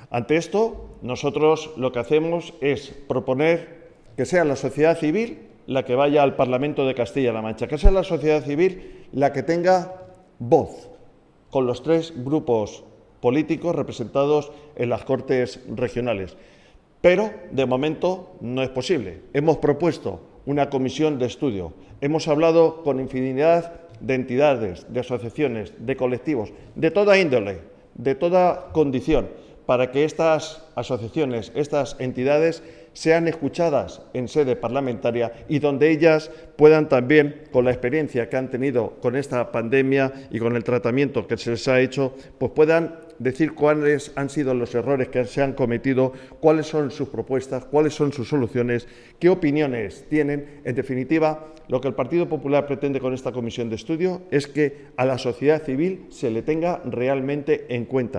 Ante esto, nosotros lo que hacemos es proponer que sea la sociedad civil la que vaya al Parlamento de Castilla-La Mancha, que sea la sociedad civil la que tenga voz con los 3 grupos políticos representados en las Cortes regionales. Pero, de momento, no es posible. Hemos propuesto una comisión de estudio, hemos hablado con infinidad de entidades, de asociaciones, de colectivos, de toda índole, de toda condición, para que estas asociaciones, estas entidades sean escuchadas en sede parlamentaria y donde ellas puedan también, con la experiencia que han tenido con esta pandemia y con el tratamiento que se les ha hecho, pues puedan decir cuáles han sido los errores que se han cometido, cuáles son sus propuestas, cuáles son sus soluciones, qué opiniones tienen. En definitiva, lo que el Partido Popular pretende con esta comisión de estudio es que a la sociedad civil se le tenga realmente en cuenta.